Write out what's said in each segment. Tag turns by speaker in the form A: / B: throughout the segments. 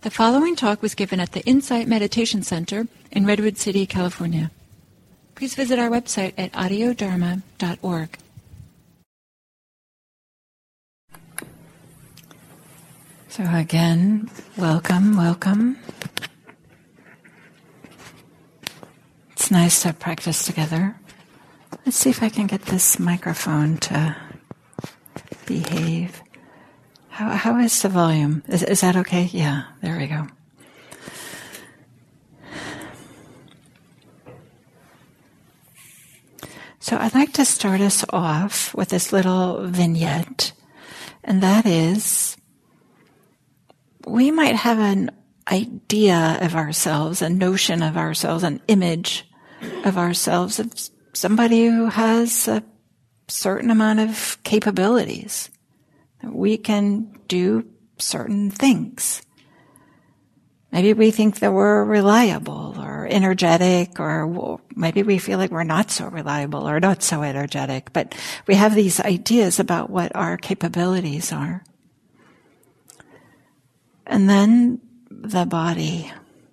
A: The following talk was given at the Insight Meditation Center in Redwood City, California. Please visit our website at audiodharma.org. So again, welcome. It's nice to practice together. Let's see if I can get this microphone to behave. How is the volume? Is that okay? Yeah, there we go. So I'd like to start us off with this little vignette, and that is, we might have an idea of ourselves, a notion of ourselves, an image of ourselves, of somebody who has a certain amount of capabilities. We can do certain things. Maybe we think that we're reliable or energetic, or maybe we feel like we're not so reliable or not so energetic, but we have these ideas about what our capabilities are. And then the body.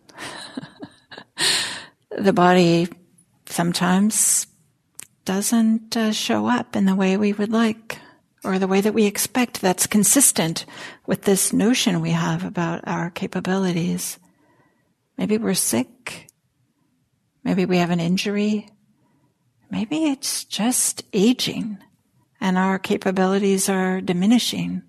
A: The body sometimes doesn't show up in the way we would like, or the way that we expect, that's consistent with this notion we have about our capabilities. Maybe we're sick. Maybe we have an injury. Maybe it's just aging and our capabilities are diminishing.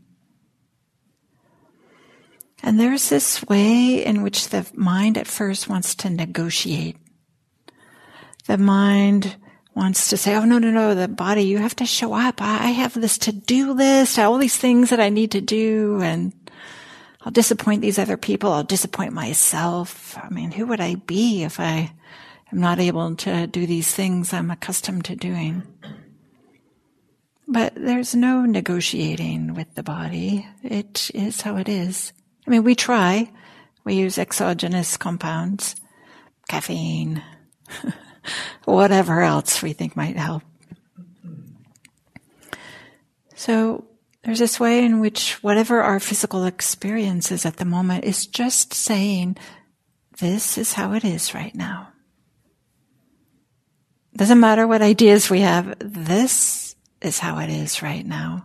A: And there's this way in which the mind at first wants to negotiate. The mind wants to say, oh, no, the body, you have to show up. I have this to-do list, all these things that I need to do, and I'll disappoint these other people. I'll disappoint myself. I mean, who would I be if I am not able to do these things I'm accustomed to doing? But there's no negotiating with the body. It is how it is. I mean, we try. We use exogenous compounds, caffeine, whatever else we think might help. So there's this way in which whatever our physical experience is at the moment is just saying, this is how it is right now. Doesn't matter what ideas we have, this is how it is right now.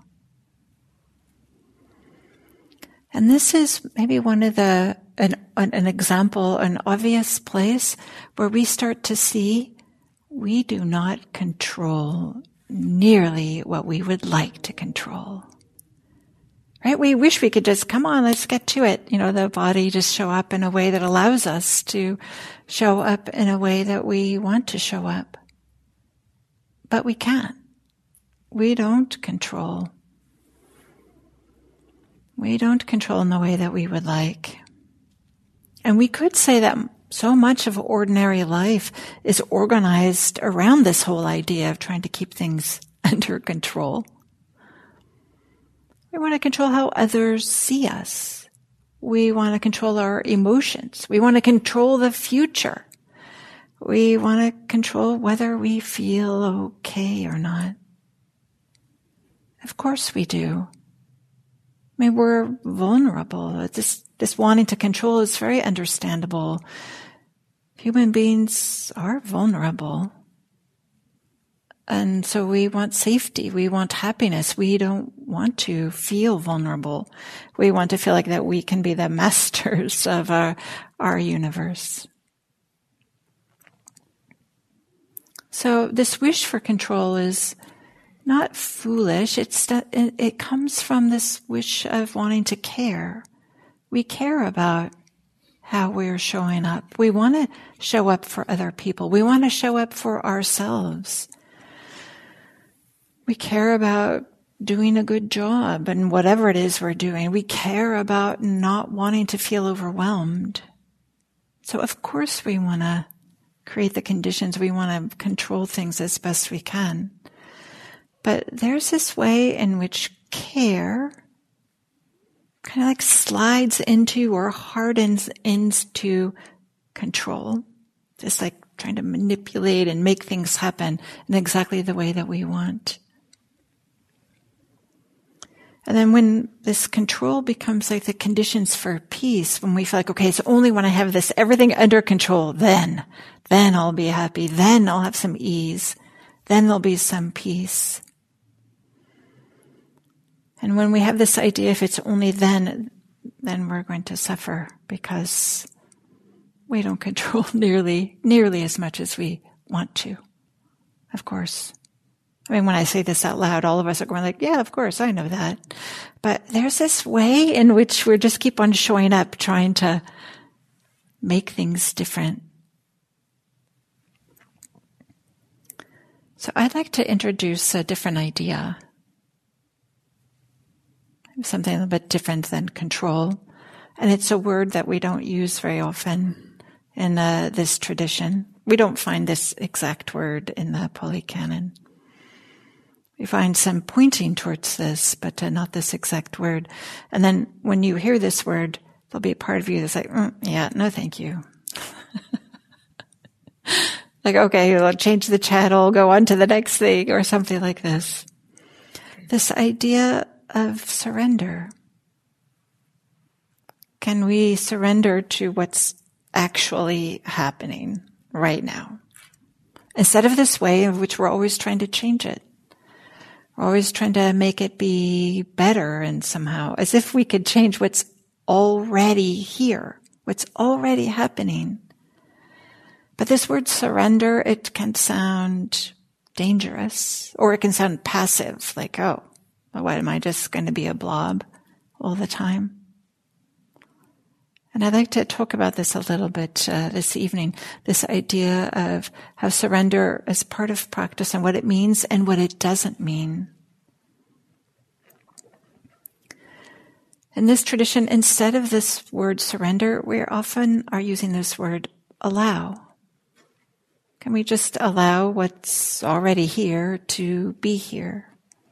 A: And this is maybe one of an example, an obvious place where we start to see we do not control nearly what we would like to control. Right? We wish we could just, come on, let's get to it. The body just show up in a way that allows us to show up in a way that we want to show up. But we can't. We don't control. We don't control in the way that we would like. And we could say that so much of ordinary life is organized around this whole idea of trying to keep things under control. We want to control how others see us. We want to control our emotions. We want to control the future. We want to control whether we feel okay or not. Of course we do. I mean, we're vulnerable. This wanting to control is very understandable. Human beings are vulnerable. And so we want safety. We want happiness. We don't want to feel vulnerable. We want to feel like that we can be the masters of our universe. So this wish for control is not foolish. It comes from this wish of wanting to care. We care about how we're showing up. We want to show up for other people. We want to show up for ourselves. We care about doing a good job and whatever it is we're doing. We care about not wanting to feel overwhelmed. So of course we want to create the conditions. We want to control things as best we can. But there's this way in which care kind of like slides into or hardens into control. Just like trying to manipulate and make things happen in exactly the way that we want. And then when this control becomes like the conditions for peace, when we feel like, okay, it's only when I have this everything under control, then I'll be happy, then I'll have some ease, then there'll be some peace. And when we have this idea, if it's only then we're going to suffer because we don't control nearly as much as we want to, of course. I mean, when I say this out loud, all of us are going like, yeah, of course, I know that. But there's this way in which we just keep on showing up, trying to make things different. So I'd like to introduce a different idea. Something a little bit different than control. And it's a word that we don't use very often in this tradition. We don't find this exact word in the Pali Canon. We find some pointing towards this, but not this exact word. And then when you hear this word, there'll be a part of you that's like, yeah, no thank you. Like, okay, we'll change the channel, go on to the next thing, or something like this. This idea of surrender. Can we surrender to what's actually happening right now? Instead of this way in which we're always trying to change it. We're always trying to make it be better and somehow, as if we could change what's already here, what's already happening. But this word surrender, it can sound dangerous, or it can sound passive, like, oh, what, am I just going to be a blob all the time? And I'd like to talk about this a little bit this evening, this idea of how surrender is part of practice and what it means and what it doesn't mean. In this tradition, instead of this word surrender, we often are using this word allow. Can we just allow what's already here to be here?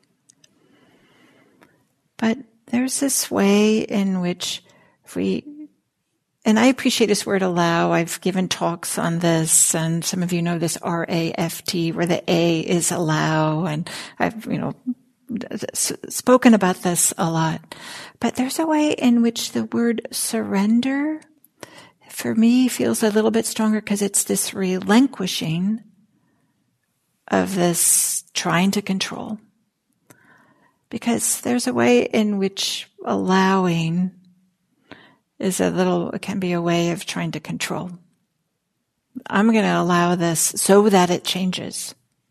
A: But there's this way in which if we, and I appreciate this word allow. I've given talks on this, and some of you know this RAFT, where the A is allow, and I've, spoken about this a lot. But there's a way in which the word surrender, for me, feels a little bit stronger because it's this relinquishing of this trying to control. Because there's a way in which allowing it can be a way of trying to control. I'm going to allow this so that it changes.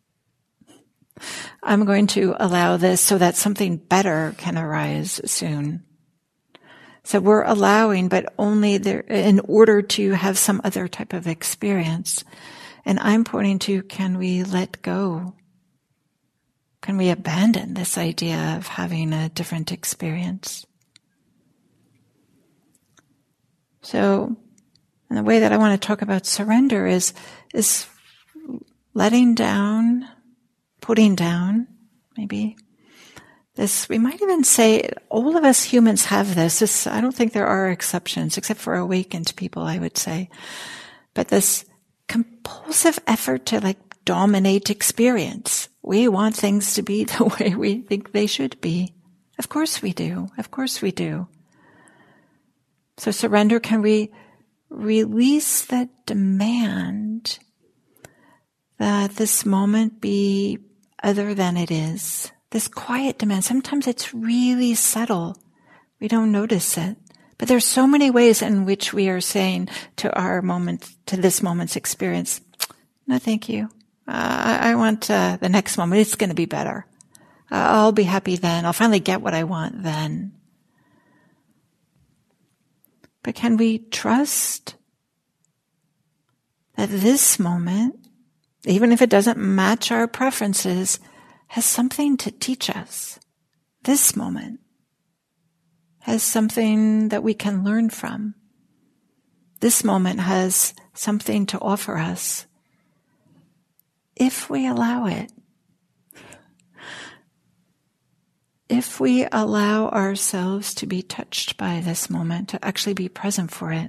A: I'm going to allow this so that something better can arise soon. So we're allowing, but only in order to have some other type of experience. And I'm pointing to, can we let go? Can we abandon this idea of having a different experience? So, and the way that I want to talk about surrender is letting down, putting down, maybe. This, we might even say, all of us humans have this. I don't think there are exceptions, except for awakened people, I would say. But this compulsive effort to dominate experience. We want things to be the way we think they should be. Of course we do. Of course we do. So surrender, can we release that demand that this moment be other than it is? This quiet demand. Sometimes it's really subtle. We don't notice it. But there's so many ways in which we are saying to our moment, to this moment's experience, no thank you. I want the next moment. It's going to be better. I'll be happy then. I'll finally get what I want then. But can we trust that this moment, even if it doesn't match our preferences, has something to teach us? This moment has something that we can learn from. This moment has something to offer us if we allow it. If we allow ourselves to be touched by this moment, to actually be present for it.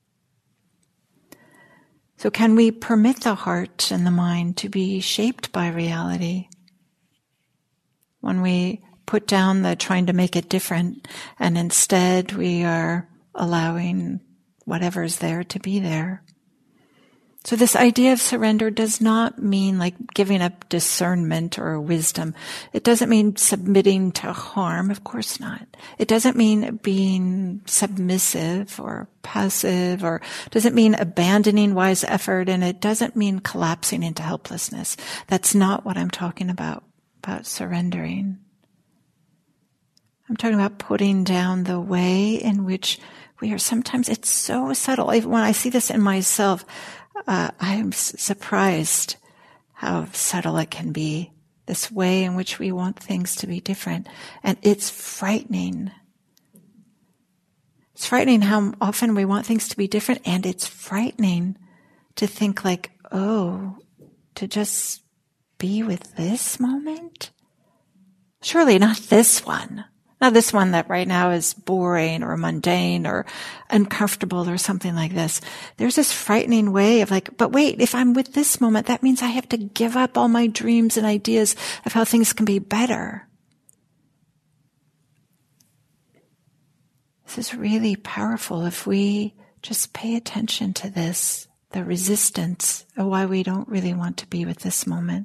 A: So can we permit the heart and the mind to be shaped by reality? When we put down the trying to make it different, and instead we are allowing whatever's there to be there. So this idea of surrender does not mean like giving up discernment or wisdom. It doesn't mean submitting to harm, of course not. It doesn't mean being submissive or passive, or doesn't mean abandoning wise effort, and it doesn't mean collapsing into helplessness. That's not what I'm talking about surrendering. I'm talking about putting down the way in which we are sometimes, it's so subtle. Even when I see this in myself, I'm surprised how subtle it can be, this way in which we want things to be different. And it's frightening. It's frightening how often we want things to be different, and it's frightening to think like, oh, to just be with this moment? Surely not this one. Not this one that right now is boring or mundane or uncomfortable or something like this. There's this frightening way of like, but wait, if I'm with this moment, that means I have to give up all my dreams and ideas of how things can be better. This is really powerful if we just pay attention to this, the resistance of why we don't really want to be with this moment.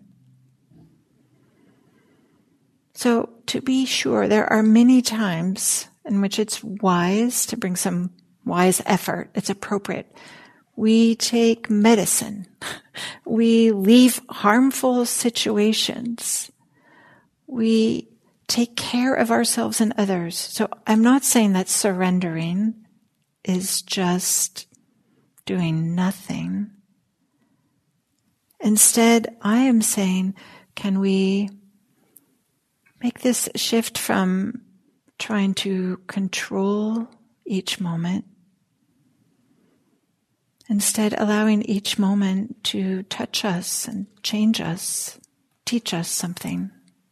A: So to be sure, there are many times in which it's wise to bring some wise effort. It's appropriate. We take medicine. We leave harmful situations. We take care of ourselves and others. So I'm not saying that surrendering is just doing nothing. Instead, I am saying, can we make this shift from trying to control each moment, instead allowing each moment to touch us and change us, teach us something.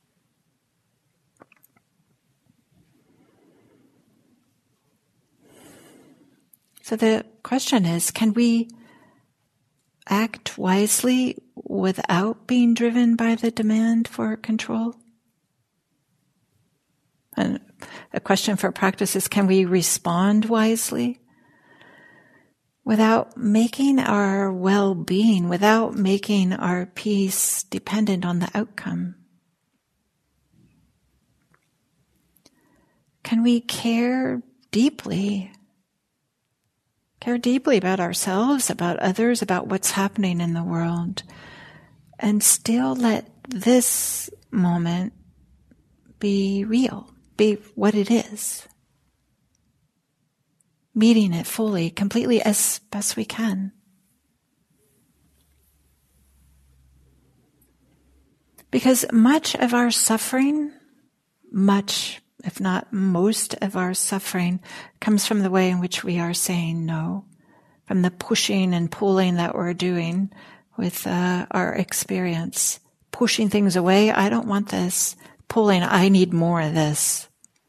A: So the question is, can we act wisely without being driven by the demand for control? And a question for practice is, can we respond wisely without making our well-being, without making our peace dependent on the outcome? Can we care deeply about ourselves, about others, about what's happening in the world, and still let this moment be real? Be what it is. Meeting it fully, completely, as best we can. Because much of our suffering, if not most of our suffering, comes from the way in which we are saying no, from the pushing and pulling that we're doing with our experience. Pushing things away, I don't want this. Pulling, I need more of this.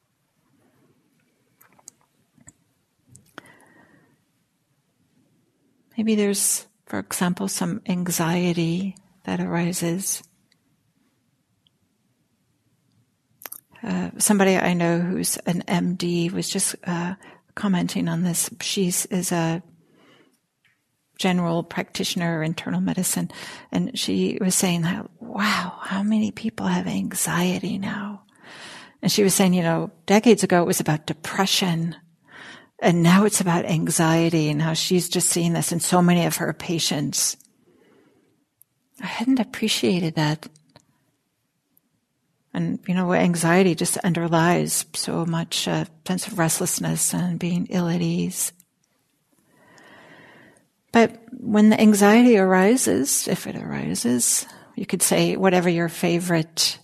A: Maybe there's, for example, some anxiety that arises. Somebody I know who's an MD was just commenting on this. She is a general practitioner, internal medicine, and she was saying that, wow, how many people have anxiety now? And she was saying, decades ago it was about depression, and now it's about anxiety, and how she's just seeing this in so many of her patients. I hadn't appreciated that. And, anxiety just underlies so much sense of restlessness and being ill at ease. But when the anxiety arises, if it arises, you could say whatever your favorite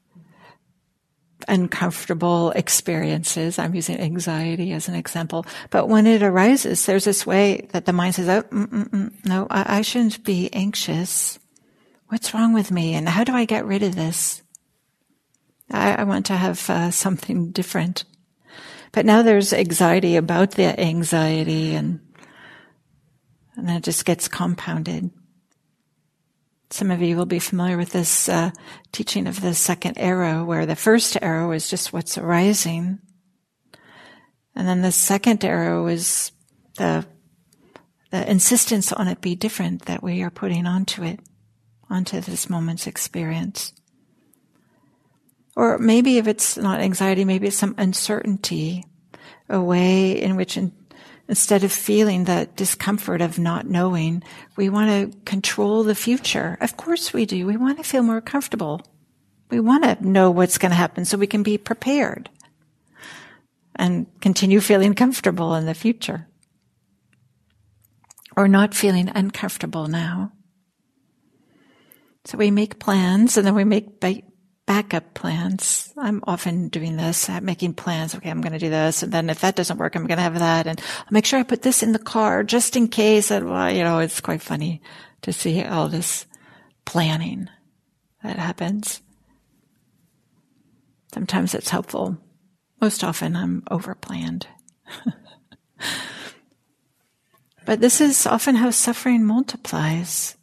A: uncomfortable experiences. I'm using anxiety as an example. But when it arises, there's this way that the mind says, no, I shouldn't be anxious. What's wrong with me? And how do I get rid of this? I want to have something different. But now there's anxiety about the anxiety, and then it just gets compounded. Some of you will be familiar with this teaching of the second arrow, where the first arrow is just what's arising. And then the second arrow is the insistence on it be different that we are putting onto it, onto this moment's experience. Or maybe if it's not anxiety, maybe it's some uncertainty, a way in which instead of feeling the discomfort of not knowing, we want to control the future. Of course we do. We want to feel more comfortable. We want to know what's going to happen so we can be prepared and continue feeling comfortable in the future. Or not feeling uncomfortable now. So we make plans and then we make backup plans. I'm often doing this, making plans. Okay, I'm going to do this. And then if that doesn't work, I'm going to have that. And I'll make sure I put this in the car just in case. And, well, it's quite funny to see all this planning that happens. Sometimes it's helpful. Most often I'm overplanned. But this is often how suffering multiplies.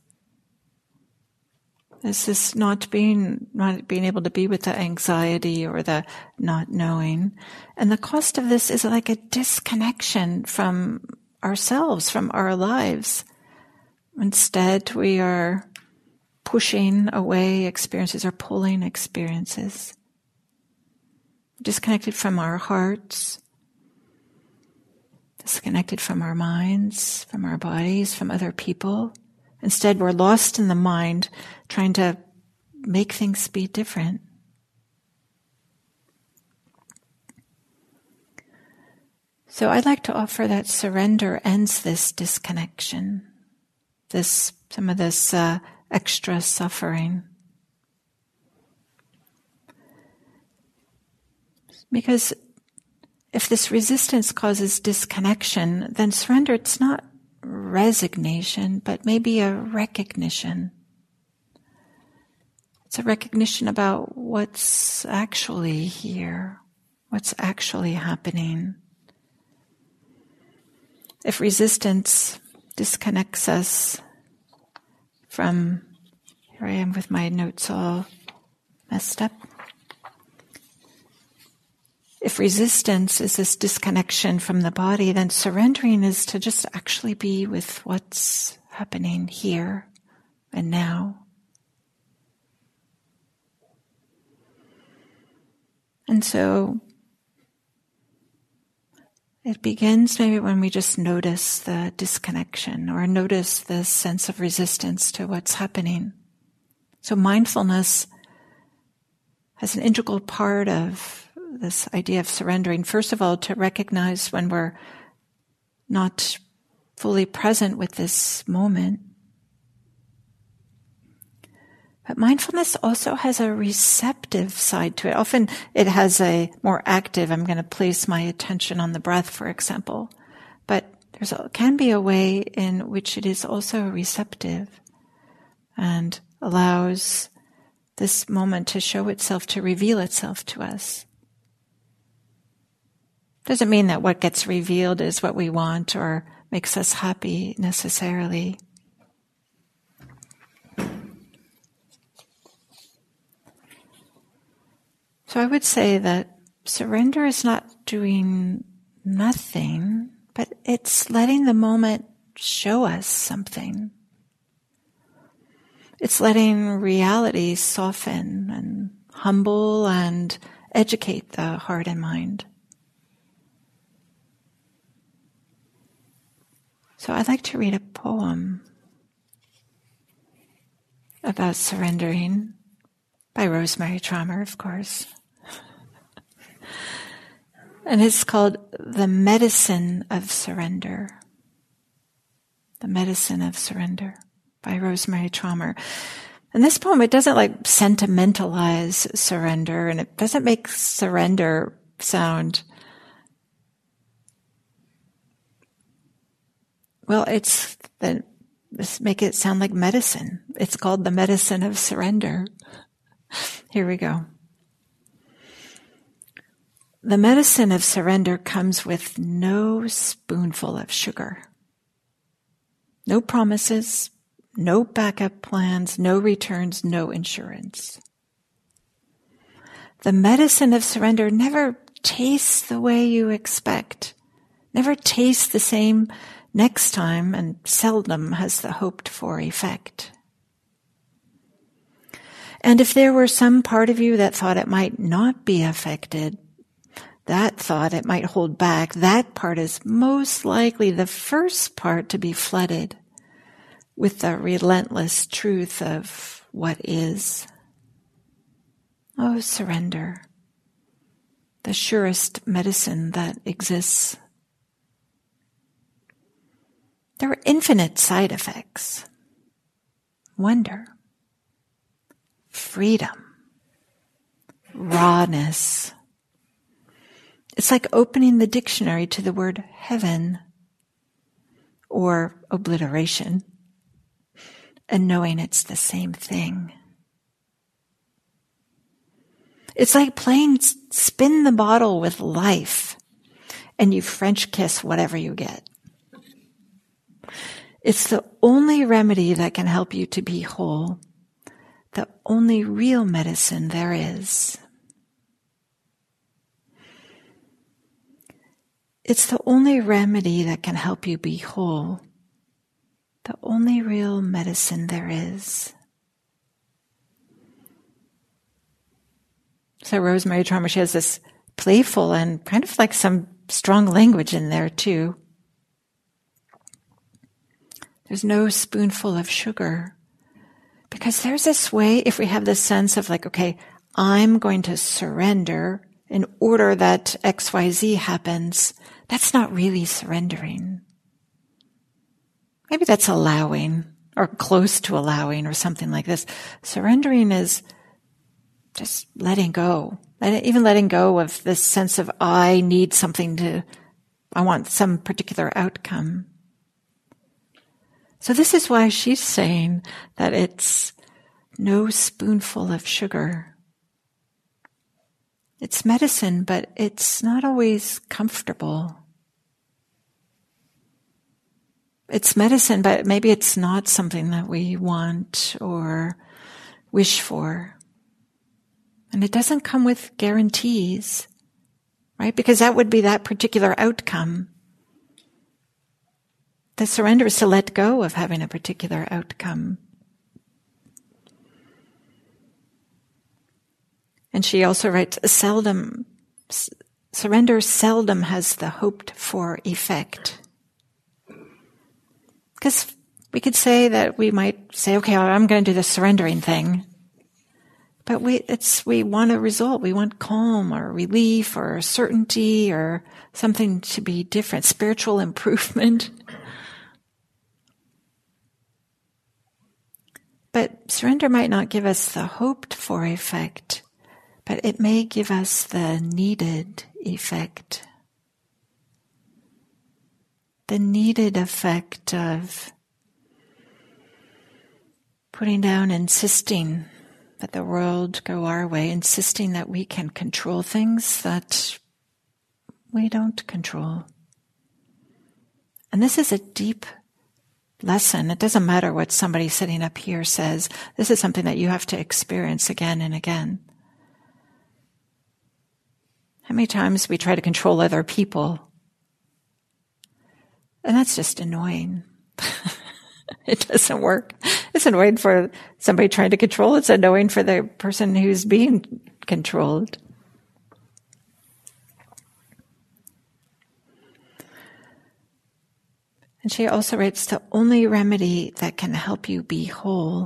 A: This is not being able to be with the anxiety or the not knowing. And the cost of this is like a disconnection from ourselves, from our lives. Instead, we are pushing away experiences or pulling experiences. Disconnected from our hearts, disconnected from our minds, from our bodies, from other people. Instead, we're lost in the mind, trying to make things be different. So I'd like to offer that surrender ends this disconnection, some of this extra suffering. Because if this resistance causes disconnection, then surrender, it's not resignation, but maybe a recognition. It's a recognition about what's actually here, what's actually happening. If resistance disconnects us from, here I am with my notes all messed up. If resistance is this disconnection from the body, then surrendering is to just actually be with what's happening here and now. And so it begins maybe when we just notice the disconnection or notice the sense of resistance to what's happening. So mindfulness has an integral part of this idea of surrendering. First of all, to recognize when we're not fully present with this moment. But mindfulness also has a receptive side to it. Often it has a more active, I'm going to place my attention on the breath, for example. But can be a way in which it is also receptive and allows this moment to show itself, to reveal itself to us. Doesn't mean that what gets revealed is what we want or makes us happy necessarily. So I would say that surrender is not doing nothing, but it's letting the moment show us something. It's letting reality soften and humble and educate the heart and mind. So I'd like to read a poem about surrendering by Rosemary Traumer, of course. And it's called The Medicine of Surrender. The Medicine of Surrender by Rosemary Traumer. And this poem, it doesn't sentimentalize surrender, and it doesn't make surrender sound, well, let's make it sound like medicine. It's called The Medicine of Surrender. Here we go. The medicine of surrender comes with no spoonful of sugar. No promises, no backup plans, no returns, no insurance. The medicine of surrender never tastes the way you expect, never tastes the same next time, and seldom has the hoped for effect. And if there were some part of you that thought it might not be affected, that thought it might hold back, that part is most likely the first part to be flooded with the relentless truth of what is. Oh, surrender, the surest medicine that exists. There are infinite side effects. Wonder, freedom, rawness. It's like opening the dictionary to the word heaven or obliteration and knowing it's the same thing. It's like playing spin the bottle with life and you French kiss whatever you get. It's the only remedy that can help you to be whole, the only real medicine there is. It's the only remedy that can help you be whole, the only real medicine there is. So Rosemary Trauma, she has this playful and kind of like some strong language in there too. There's no spoonful of sugar. Because there's this way, if we have this sense of like, okay, I'm going to surrender in order that XYZ happens, that's not really surrendering. Maybe that's allowing, or close to allowing, or something like this. Surrendering is just letting go. Even letting go of this sense of I need something I want some particular outcome. So this is why she's saying that it's no spoonful of sugar. It's medicine, but it's not always comfortable. It's medicine, but maybe it's not something that we want or wish for. And it doesn't come with guarantees, right? Because that would be that particular outcome. The surrender is to let go of having a particular outcome. And she also writes, surrender seldom has the hoped for effect. Because we could say that we might say, okay, I'm going to do the surrendering thing. But we want a result. We want calm or relief or certainty or something to be different, spiritual improvement. But surrender might not give us the hoped for effect, but it may give us the needed effect. The needed effect of putting down, insisting that the world go our way, insisting that we can control things that we don't control. And this is a deep lesson. It doesn't matter what somebody sitting up here says. This is something that you have to experience again and again. How many times we try to control other people? And that's just annoying. It doesn't work. It's annoying for somebody trying to control. It's annoying for the person who's being controlled. And she also writes, the only remedy that can help you be whole.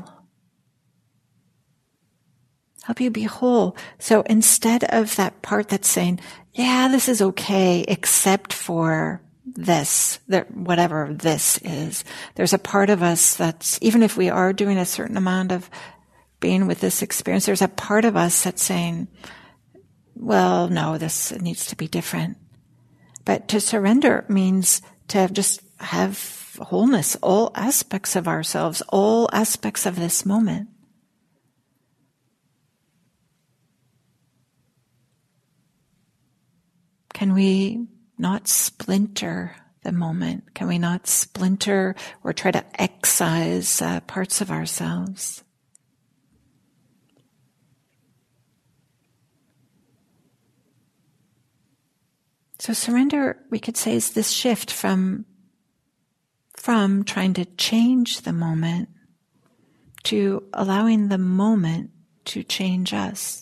A: Help you be whole. So instead of that part that's saying, yeah, this is okay, except for this, whatever this is, there's a part of us that's, even if we are doing a certain amount of being with this experience, there's a part of us that's saying, well, no, this needs to be different. But to surrender means to just have wholeness, all aspects of ourselves, all aspects of this moment. Can we not splinter the moment? Can we not splinter or try to excise parts of ourselves? So surrender, we could say, is this shift from trying to change the moment to allowing the moment to change us.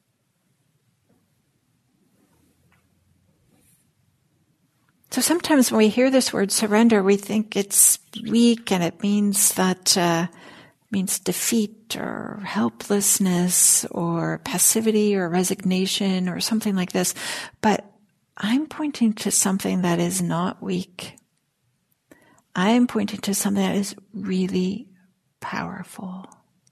A: So sometimes when we hear this word surrender, we think it's weak and it means means defeat or helplessness or passivity or resignation or something like this. But I'm pointing to something that is not weak. I am pointing to something that is really powerful.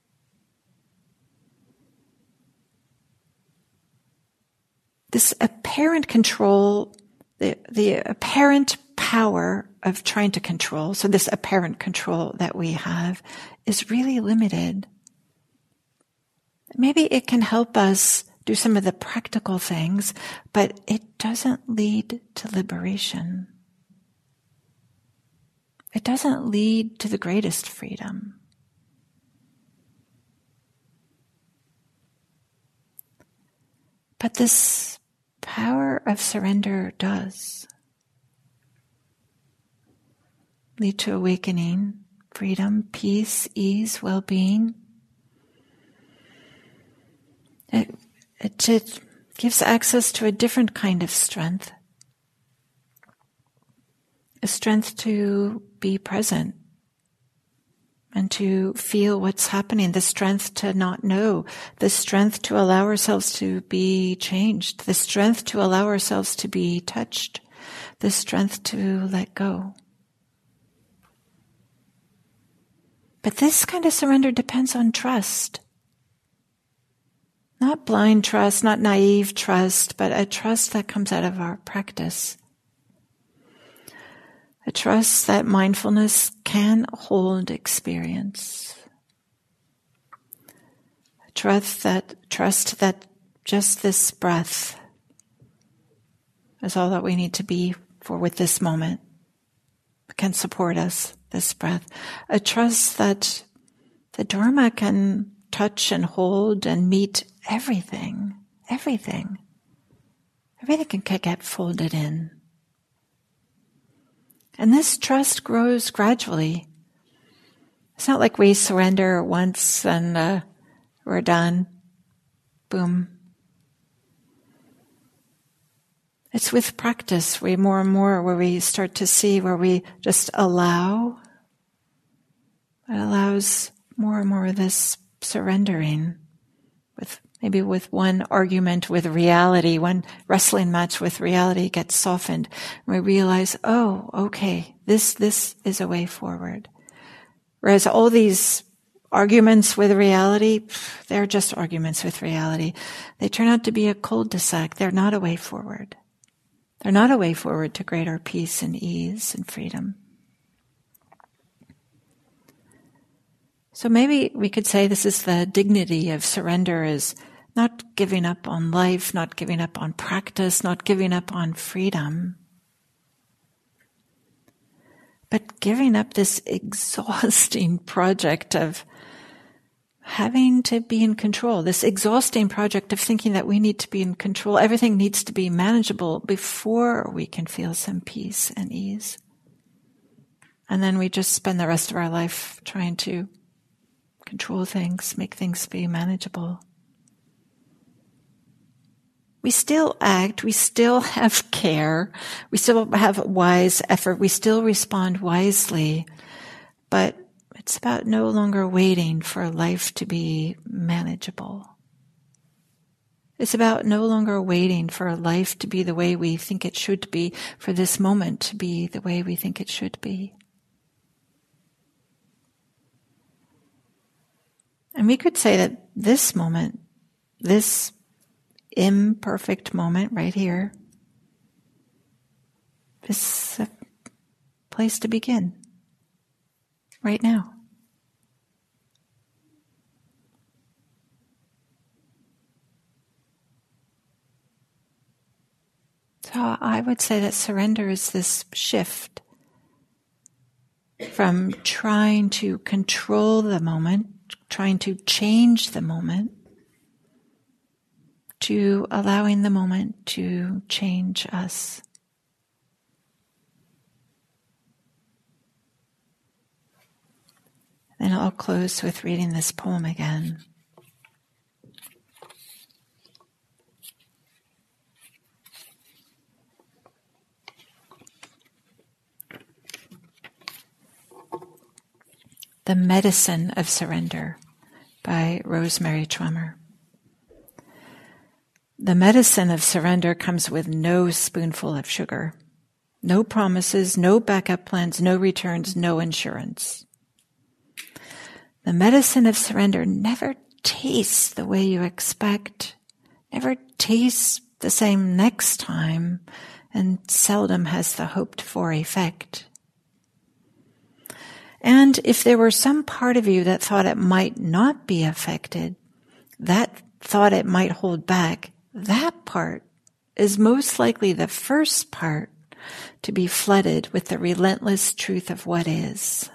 A: This apparent control, the apparent power of trying to control, so this apparent control that we have is really limited. Maybe it can help us do some of the practical things, but it doesn't lead to liberation. It doesn't lead to the greatest freedom. But this power of surrender does lead to awakening, freedom, peace, ease, well-being. It gives access to a different kind of strength. A strength to be present and to feel what's happening, the strength to not know, the strength to allow ourselves to be changed, the strength to allow ourselves to be touched, the strength to let go. But this kind of surrender depends on trust. Not blind trust, not naive trust, but a trust that comes out of our practice. A trust that mindfulness can hold experience. A trust that just this breath is all that we need to be for with this moment. It can support us, this breath. A trust that the Dharma can touch and hold and meet everything. Everything can get folded in. And this trust grows gradually. It's not like we surrender once and we're done. Boom. It's with practice, more and more, where we start to see, where we just allow. It allows more and more of this surrendering, maybe with one argument with reality, one wrestling match with reality gets softened. And we realize, oh, okay, this is a way forward. Whereas all these arguments with reality, they're just arguments with reality. They turn out to be a cul-de-sac. They're not a way forward. They're not a way forward to greater peace and ease and freedom. So maybe we could say this is the dignity of surrender, is not giving up on life, not giving up on practice, not giving up on freedom, but giving up this exhausting project of having to be in control, this exhausting project of thinking that we need to be in control. Everything needs to be manageable before we can feel some peace and ease. And then we just spend the rest of our life trying to control things, make things be manageable. We still act, we still have care, we still have wise effort, we still respond wisely, but it's about no longer waiting for life to be manageable. It's about no longer waiting for life to be the way we think it should be, for this moment to be the way we think it should be. And we could say that this moment, this imperfect moment right here, is a place to begin, right now. So So I would say that surrender is this shift from trying to control the moment, trying to change the moment, to allowing the moment to change us. And I'll close with reading this poem again. The Medicine of Surrender by Rosemary Twemmer. The medicine of surrender comes with no spoonful of sugar, no promises, no backup plans, no returns, no insurance. The medicine of surrender never tastes the way you expect, never tastes the same next time, and seldom has the hoped-for effect. And if there were some part of you that thought it might not be affected, that thought it might hold back, that part is most likely the first part to be flooded with the relentless truth of what is.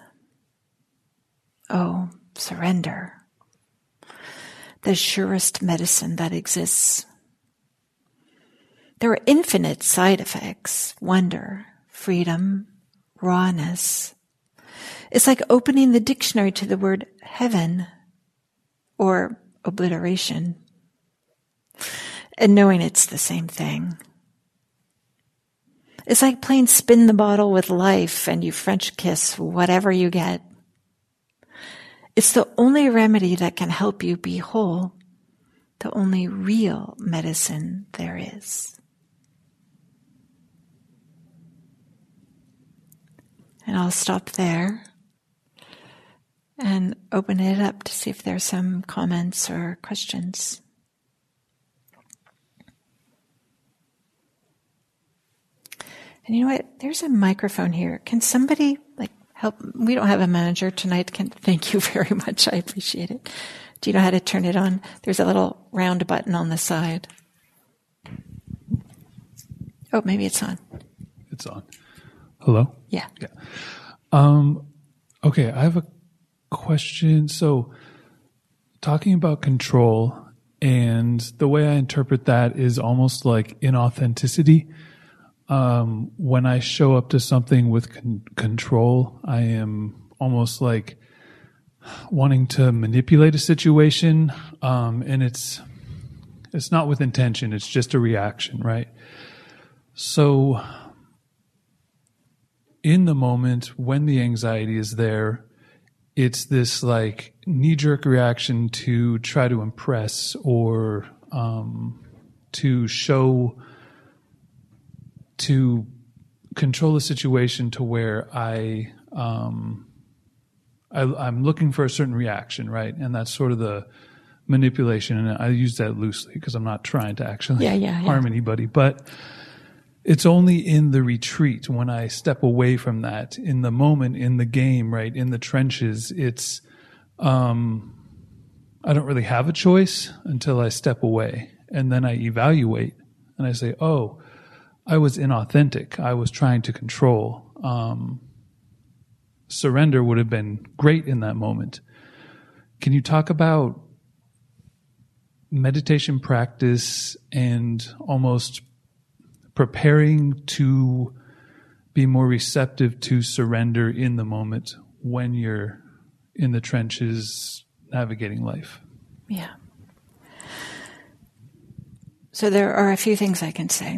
A: Oh, surrender. The surest medicine that exists. There are infinite side effects: wonder, freedom, rawness. It's like opening the dictionary to the word heaven or obliteration and knowing it's the same thing. It's like playing spin the bottle with life and you French kiss whatever you get. It's the only remedy that can help you be whole, the only real medicine there is. And I'll stop there and open it up to see if there's some comments or questions. And you know what? There's a microphone here. Can somebody help? We don't have a manager tonight. Thank you very much. I appreciate it. Do you know how to turn it on? There's a little round button on the side. Oh, maybe it's on.
B: It's on. Hello?
A: Yeah.
B: Okay, I have a question. So, talking about control, and the way I interpret that is almost like inauthenticity. When I show up to something with control, I am almost like wanting to manipulate a situation, and it's not with intention. It's just a reaction, right? So, in the moment when the anxiety is there, it's this like knee-jerk reaction to try to impress or to show, to control the situation to where I'm looking for a certain reaction, right? And that's sort of the manipulation. And I use that loosely because I'm not trying to actually harm anybody. But it's only in the retreat when I step away from that. In the moment, in the game, right, in the trenches, it's I don't really have a choice until I step away. And then I evaluate and I say, oh, I was inauthentic. I was trying to control. Surrender would have been great in that moment. Can you talk about meditation practice and almost preparing to be more receptive to surrender in the moment when you're in the trenches navigating life?
A: Yeah. So there are a few things I can say.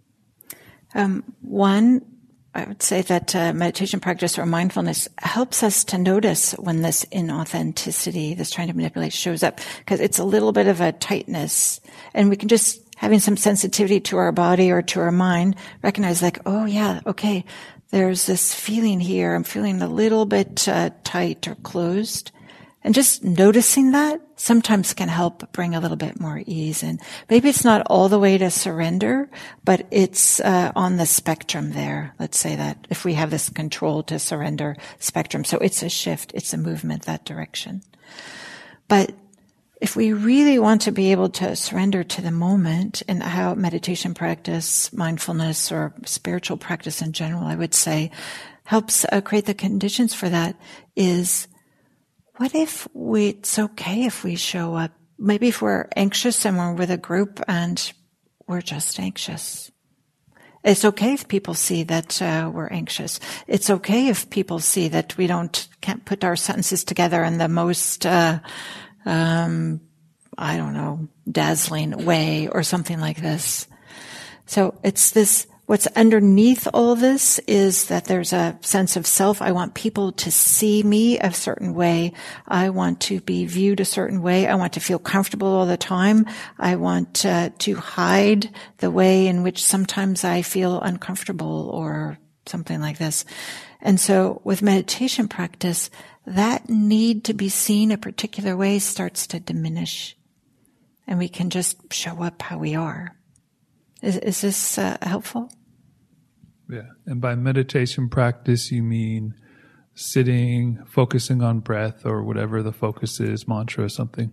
A: One, I would say that meditation practice or mindfulness helps us to notice when this inauthenticity, this trying to manipulate, shows up, because it's a little bit of a tightness, and we can just, having some sensitivity to our body or to our mind, recognize like, oh yeah, okay, there's this feeling here. I'm feeling a little bit tight or closed. And just noticing that sometimes can help bring a little bit more ease. And maybe it's not all the way to surrender, but it's on the spectrum there. Let's say that if we have this control to surrender spectrum. So it's a shift. It's a movement that direction. But if we really want to be able to surrender to the moment, and how meditation practice, mindfulness, or spiritual practice in general, I would say, helps create the conditions for that, is what if it's okay if we show up? Maybe if we're anxious and we're with a group and we're just anxious. It's okay if people see that we're anxious. It's okay if people see that we can't put our sentences together in the most, I don't know, dazzling way or something like this. So it's this, what's underneath all this is that there's a sense of self. I want people to see me a certain way. I want to be viewed a certain way. I want to feel comfortable all the time. I want to hide the way in which sometimes I feel uncomfortable or something like this. And so with meditation practice, that need to be seen a particular way starts to diminish. And we can just show up how we are. Is this helpful?
B: Yeah. And by meditation practice, you mean sitting, focusing on breath or whatever the focus is, mantra or something?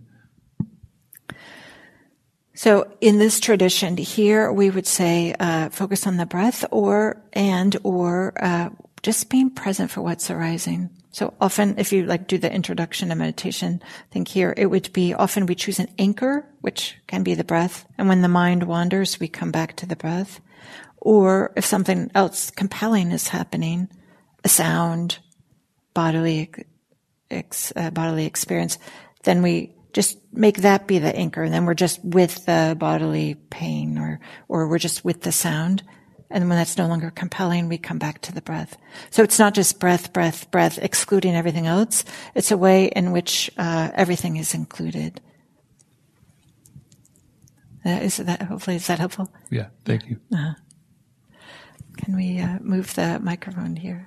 A: So in this tradition here, we would say focus on the breath or just being present for what's arising. So often, if you do the introduction to meditation thing here, it would be often we choose an anchor, which can be the breath. And when the mind wanders, we come back to the breath. Or if something else compelling is happening, a sound, bodily experience, then we just make that be the anchor. And then we're just with the bodily pain or we're just with the sound. And when that's no longer compelling, we come back to the breath. So it's not just breath, breath, breath, excluding everything else. It's a way in which everything is included. Hopefully, is that helpful?
B: Yeah, thank you.
A: Uh-huh. Can we move the microphone here?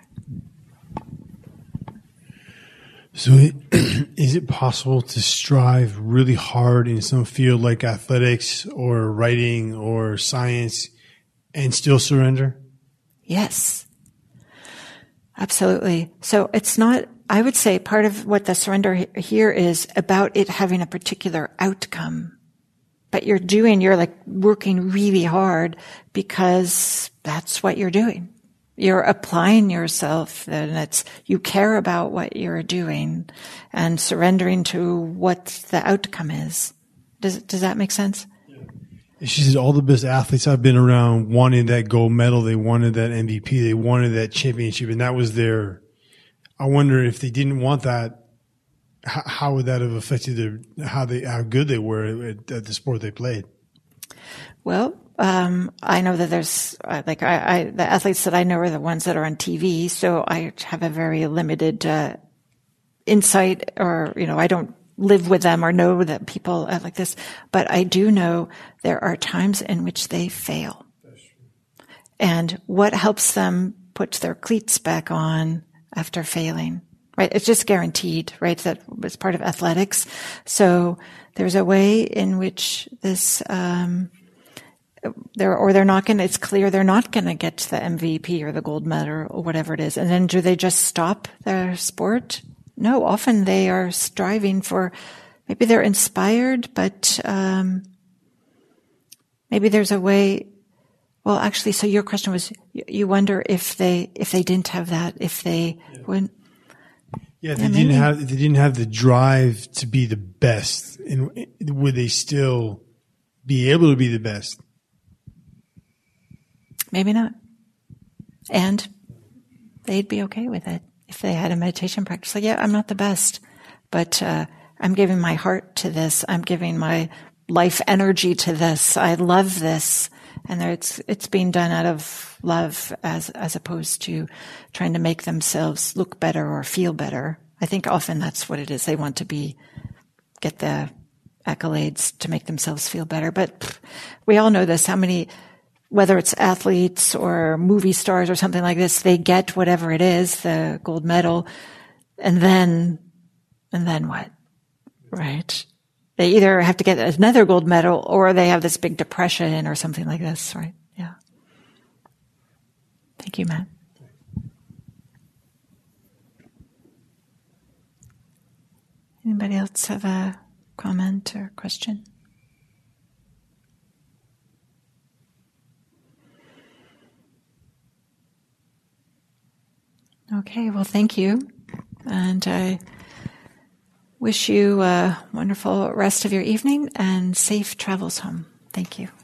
C: So is it possible to strive really hard in some field like athletics or writing or science and still surrender?
A: Yes, absolutely. So it's not, I would say part of what the surrender here is about it having a particular outcome. But you're working really hard because that's what you're doing. You're applying yourself, and you care about what you're doing and surrendering to what the outcome is. Does that make sense?
C: She said all the best athletes I've been around wanted that gold medal. They wanted that MVP. They wanted that championship, and that was I wonder if they didn't want that, how would that have affected how good they were at the sport they played?
A: Well, I know that there's the athletes that I know are the ones that are on TV, so I have a very limited insight, or I don't live with them or know that people like this, but I do know there are times in which they fail. And what helps them put their cleats back on after failing? Right? It's just guaranteed, right? That was part of athletics. So there's a way in which this, it's clear they're not going to get to the MVP or the gold medal or whatever it is. And then do they just stop their sport? No, often they are striving for, maybe they're inspired, but, maybe there's a way. Well, actually, so your question was, you wonder if they didn't have that, if they wouldn't.
C: Yeah, they didn't have the drive to be the best, and would they still be able to be the best?
A: Maybe not. And they'd be okay with it if they had a meditation practice. Like, yeah, I'm not the best, but I'm giving my heart to this. I'm giving my life energy to this. I love this. And it's being done out of love as opposed to trying to make themselves look better or feel better. I think often that's what it is. They want to get the accolades to make themselves feel better. But we all know this, whether it's athletes or movie stars or something like this, they get whatever it is, the gold medal, and then what? Right? They either have to get another gold medal or they have this big depression or something like this, right? Yeah. Thank you, Matt. Anybody else have a comment or question? Okay, well, thank you. And I wish you a wonderful rest of your evening and safe travels home. Thank you.